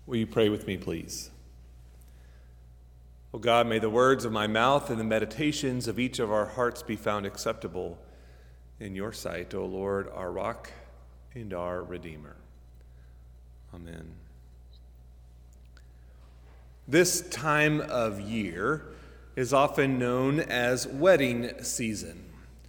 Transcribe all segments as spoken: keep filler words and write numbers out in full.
Will you pray with me, please? O God, may the words of my mouth and the meditations of each of our hearts be found acceptable in your sight, O Lord, our rock and our Redeemer. Amen. This time of year is often known as wedding season,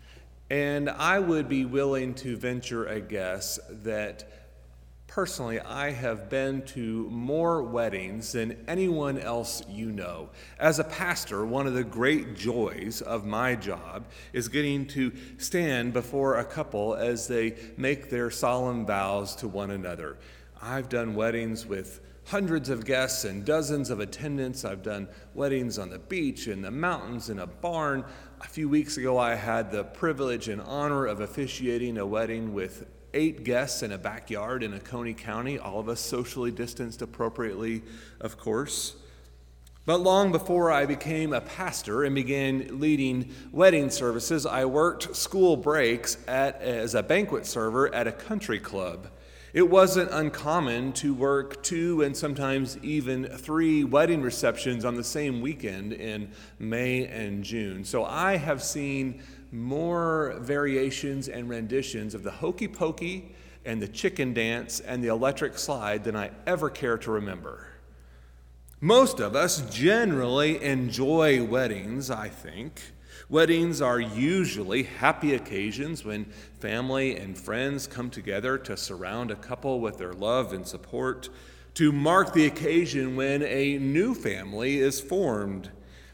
and I would be willing to venture a guess that personally, I have been to more weddings than anyone else you know. As a pastor, one of the great joys of my job is getting to stand before a couple as they make their solemn vows to one another. I've done weddings with hundreds of guests and dozens of attendants. I've done weddings on the beach, in the mountains, in a barn. A few weeks ago, I had the privilege and honor of officiating a wedding with eight guests in a backyard in Oconee County, all of us socially distanced appropriately, of course. But long before I became a pastor and began leading wedding services, I worked school breaks at, as a banquet server at a country club. It wasn't uncommon to work two and sometimes even three wedding receptions on the same weekend in May and June. So I have seen more variations and renditions of the hokey pokey and the chicken dance and the electric slide than I ever care to remember. Most of us generally enjoy weddings, I think. Weddings are usually happy occasions when family and friends come together to surround a couple with their love and support, to mark the occasion when a new family is formed.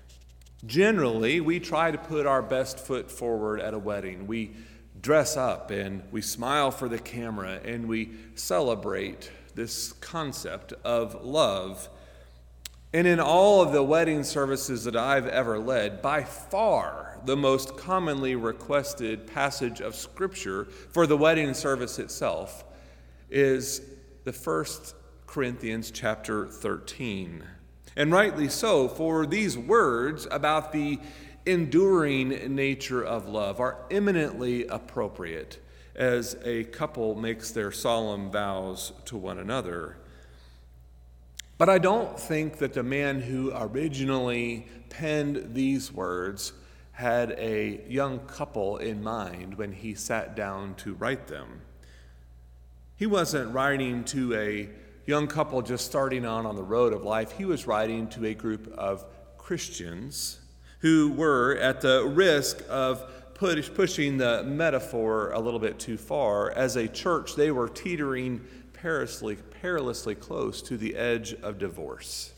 Generally, we try to put our best foot forward at a wedding. We dress up and we smile for the camera and we celebrate this concept of love. And in all of the wedding services that I've ever led, by far the most commonly requested passage of Scripture for the wedding service itself is the First Corinthians chapter thirteen. And rightly so, for these words about the enduring nature of love are eminently appropriate as a couple makes their solemn vows to one another. But I don't think that the man who originally penned these words had a young couple in mind when he sat down to write them. He wasn't writing to a young couple just starting on on the road of life. He was writing to a group of Christians who were at the risk of push, pushing the metaphor a little bit too far. As a church, they were teetering perilously, perilously close to the edge of divorce.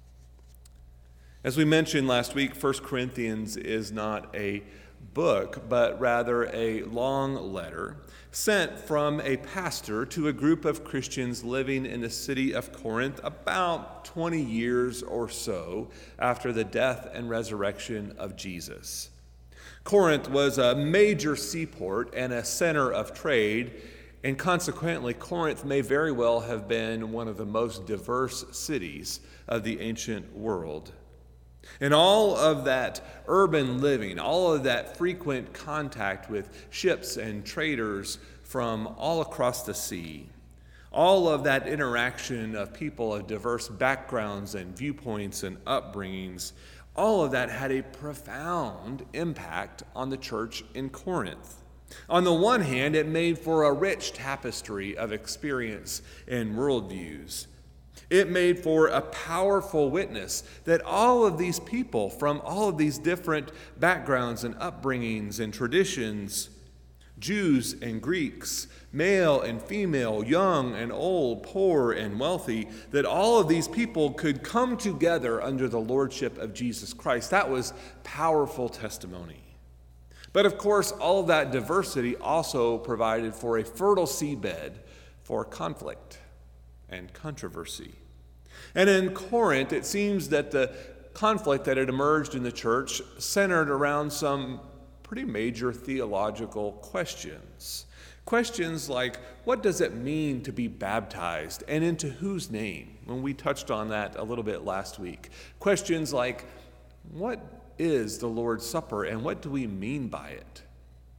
As we mentioned last week, First Corinthians is not a book, but rather a long letter sent from a pastor to a group of Christians living in the city of Corinth about twenty years or so after the death and resurrection of Jesus. Corinth was a major seaport and a center of trade, and consequently, Corinth may very well have been one of the most diverse cities of the ancient world. And all of that urban living, all of that frequent contact with ships and traders from all across the sea, all of that interaction of people of diverse backgrounds and viewpoints and upbringings, all of that had a profound impact on the church in Corinth. On the one hand, it made for a rich tapestry of experience and worldviews. It made for a powerful witness that all of these people from all of these different backgrounds and upbringings and traditions, Jews and Greeks, male and female, young and old, poor and wealthy, that all of these people could come together under the lordship of Jesus Christ. That was powerful testimony. But of course, all of that diversity also provided for a fertile seabed for conflict and controversy. And in Corinth, it seems that the conflict that had emerged in the church centered around some pretty major theological questions. Questions like, what does it mean to be baptized, and into whose name? When we touched on that a little bit last week. Questions like, what is the Lord's Supper, and what do we mean by it?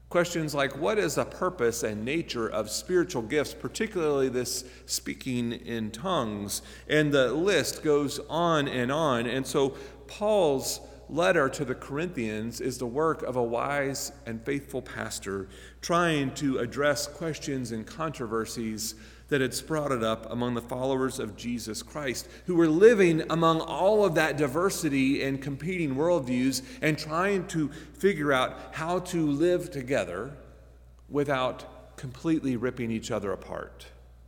Questions like, what is the purpose and nature of spiritual gifts, particularly this speaking in tongues? And the list goes on and on. And so Paul's letter to the Corinthians is the work of a wise and faithful pastor trying to address questions and controversies that had sprouted up among the followers of Jesus Christ, who were living among all of that diversity and competing worldviews and trying to figure out how to live together without completely ripping each other apart.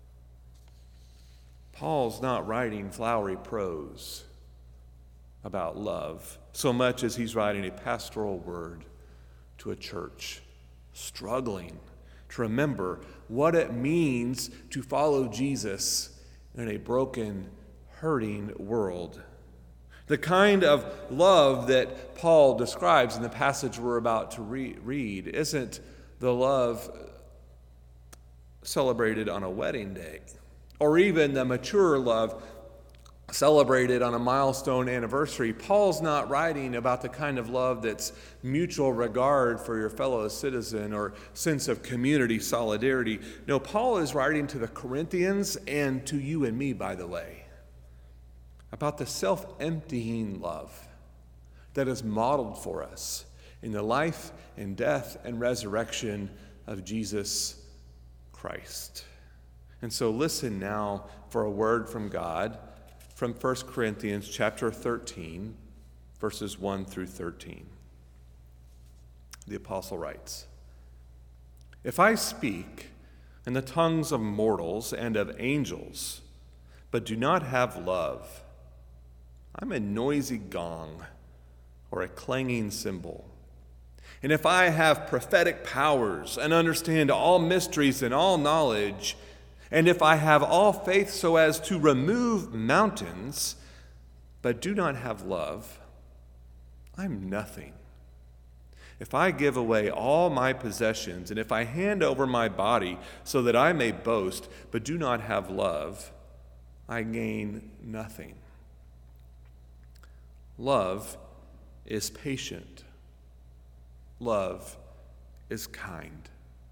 Paul's not writing flowery prose about love so much as he's writing a pastoral word to a church struggling to remember what it means to follow Jesus in a broken, hurting world. The kind of love that Paul describes in the passage we're about to re- read isn't the love celebrated on a wedding day, or even the mature love celebrated on a milestone anniversary. Paul's not writing about the kind of love that's mutual regard for your fellow citizen or sense of community solidarity. No, Paul is writing to the Corinthians and to you and me, by the way, about the self-emptying love that is modeled for us in the life and death and resurrection of Jesus Christ. And so listen now for a word from God from First Corinthians chapter thirteen, verses one through thirteen. The apostle writes, "If I speak in the tongues of mortals and of angels, but do not have love, I'm a noisy gong or a clanging cymbal. And if I have prophetic powers and understand all mysteries and all knowledge, and if I have all faith so as to remove mountains, but do not have love, I'm nothing. If I give away all my possessions, and if I hand over my body so that I may boast, but do not have love, I gain nothing. Love is patient. Love is kind.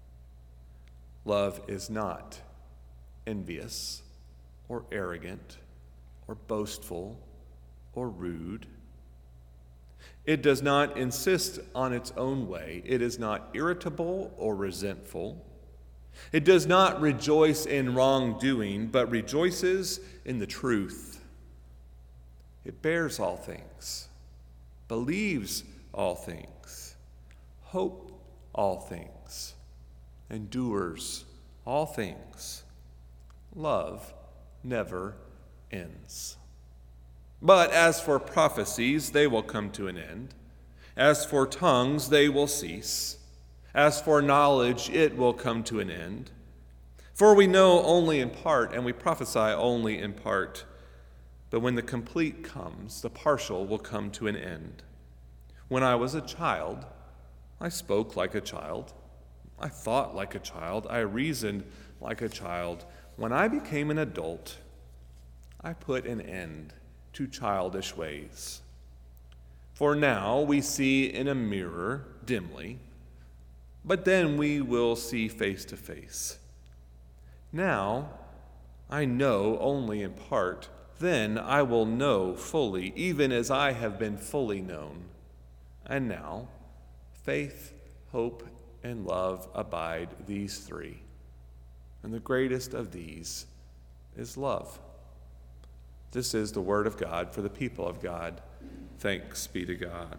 Love is not envious or arrogant or boastful or rude. It does not insist on its own way. It is not irritable or resentful. It does not rejoice in wrongdoing, but rejoices in the truth. It bears all things, believes all things, hopes all things, endures all things. Love never ends. But as for prophecies, they will come to an end. As for tongues, they will cease. As for knowledge, it will come to an end. For we know only in part, and we prophesy only in part. But when the complete comes, the partial will come to an end. When I was a child, I spoke like a child. I thought like a child. I reasoned like a child. When I became an adult, I put an end to childish ways. For now we see in a mirror dimly, but then we will see face to face. Now I know only in part, then I will know fully, even as I have been fully known. And now faith, hope, and love abide, these three. And the greatest of these is love." This is the word of God for the people of God. Thanks be to God.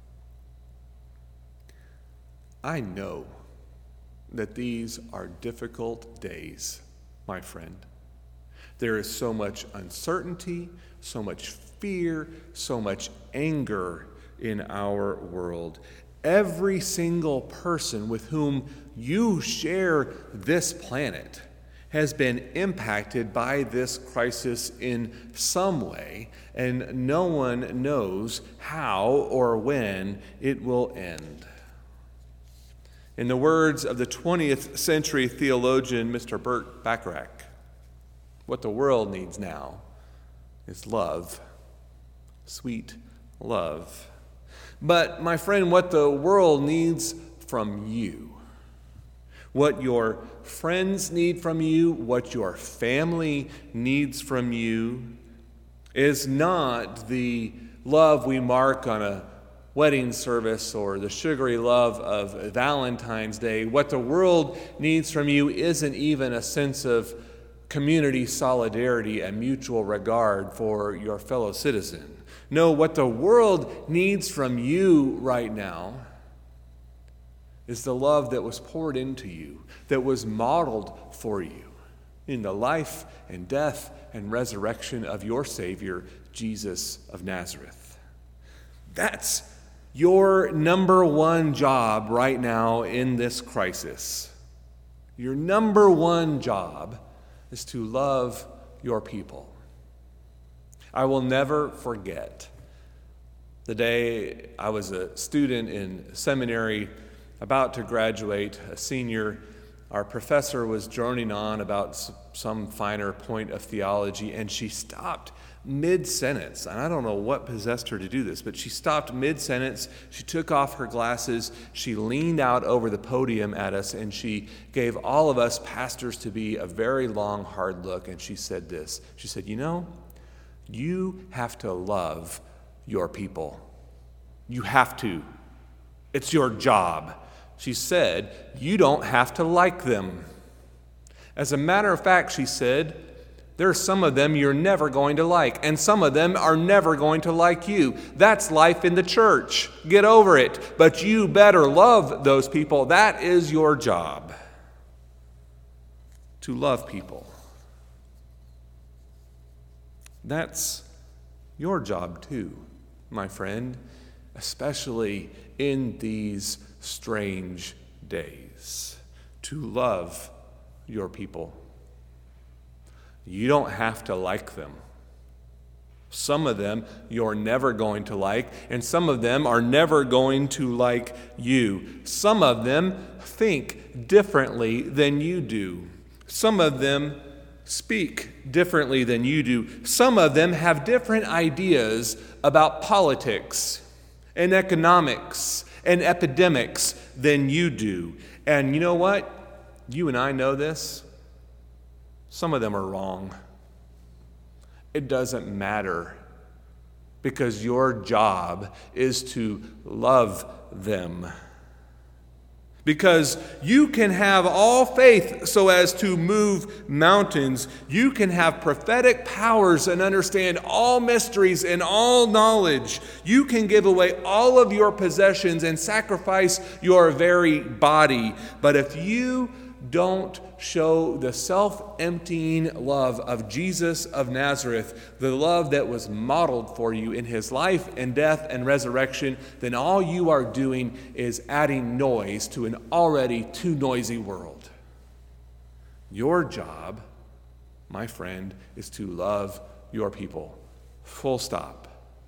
I know that these are difficult days, my friend. There is so much uncertainty, so much fear, so much anger in our world. Every single person with whom you share this planet has been impacted by this crisis in some way, and no one knows how or when it will end. In the words of the twentieth century theologian Mister Burt Bacharach, what the world needs now is love, sweet love. But, my friend, what the world needs from you What your friends need from you, what your family needs from you, is not the love we mark on a wedding service or the sugary love of Valentine's Day. What the world needs from you isn't even a sense of community solidarity and mutual regard for your fellow citizen. No, what the world needs from you right now is the love that was poured into you, that was modeled for you in the life and death and resurrection of your Savior, Jesus of Nazareth. That's your number one job right now in this crisis. Your number one job is to love your people. I will never forget the day I was a student in seminary, about to graduate, a senior. Our professor was droning on about some finer point of theology, and she stopped mid-sentence. And I don't know what possessed her to do this, but she stopped mid-sentence. She took off her glasses. She leaned out over the podium at us, and she gave all of us pastors-to-be a very long, hard look, and she said this. She said, you know, you have to love your people. You have to. It's your job. She said, you don't have to like them. As a matter of fact, she said, there are some of them you're never going to like, and some of them are never going to like you. That's life in the church. Get over it. But you better love those people. That is your job, to love people. That's your job too, my friend, especially in these strange days, to love your people. You don't have to like them. Some of them you're never going to like, and some of them are never going to like you. Some of them think differently than you do. Some of them speak differently than you do. Some of them have different ideas about politics and economics and epidemics than you do. And you know what? You and I know this. Some of them are wrong. It doesn't matter, because your job is to love them. Because you can have all faith so as to move mountains. You can have prophetic powers and understand all mysteries and all knowledge. You can give away all of your possessions and sacrifice your very body. But if you don't show the self-emptying love of Jesus of Nazareth, the love that was modeled for you in his life and death and resurrection, then all you are doing is adding noise to an already too noisy world. Your job, my friend, is to love your people. Full stop.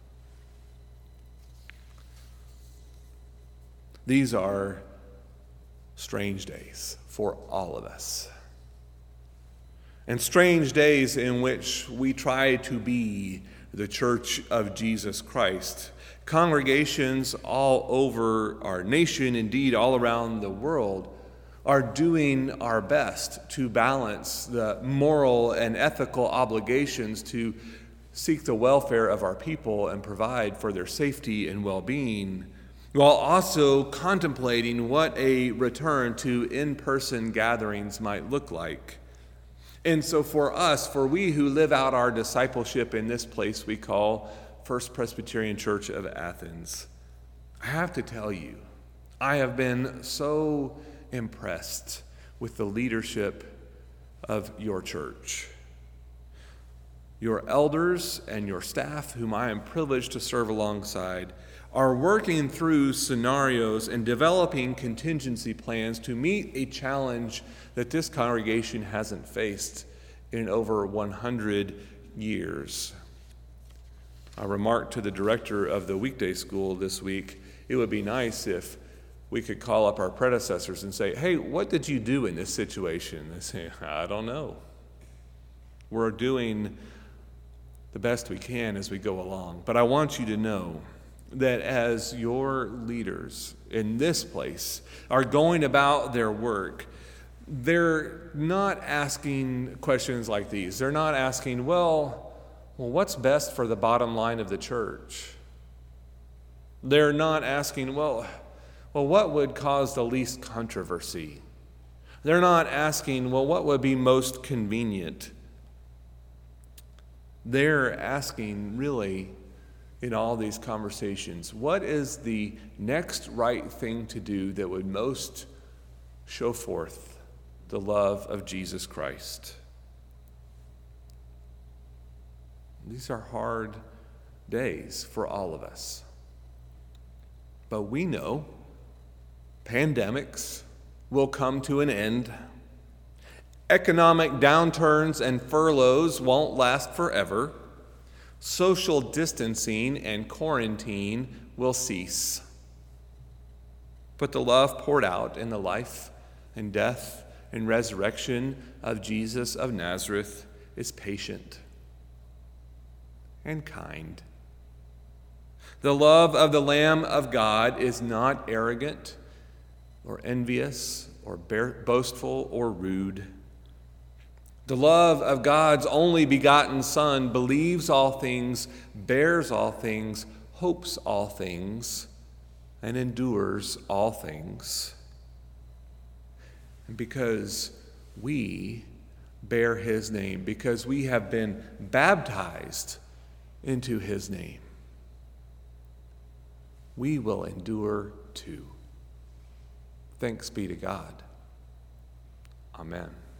These are strange days for all of us. And strange days in which we try to be the Church of Jesus Christ. Congregations all over our nation, indeed all around the world, are doing our best to balance the moral and ethical obligations to seek the welfare of our people and provide for their safety and well-being, while also contemplating what a return to in-person gatherings might look like. And so for us, for we who live out our discipleship in this place we call First Presbyterian Church of Athens, I have to tell you, I have been so impressed with the leadership of your church. Your elders and your staff, whom I am privileged to serve alongside, are working through scenarios and developing contingency plans to meet a challenge that this congregation hasn't faced in over one hundred years. I remarked to the director of the weekday school this week, it would be nice if we could call up our predecessors and say, hey, what did you do in this situation? They say, I don't know. We're doing the best we can as we go along. But I want you to know that as your leaders in this place are going about their work, they're not asking questions like these. They're not asking, well, well, what's best for the bottom line of the church? They're not asking, well, well, what would cause the least controversy? They're not asking, well, what would be most convenient? They're asking, really, in all these conversations, what is the next right thing to do that would most show forth the love of Jesus Christ? These are hard days for all of us. But we know pandemics will come to an end. Economic downturns and furloughs won't last forever. Social distancing and quarantine will cease. But the love poured out in the life and death and resurrection of Jesus of Nazareth is patient and kind. The love of the Lamb of God is not arrogant or envious or boastful or rude. The love of God's only begotten Son believes all things, bears all things, hopes all things, and endures all things. And because we bear his name, because we have been baptized into his name, we will endure too. Thanks be to God. Amen.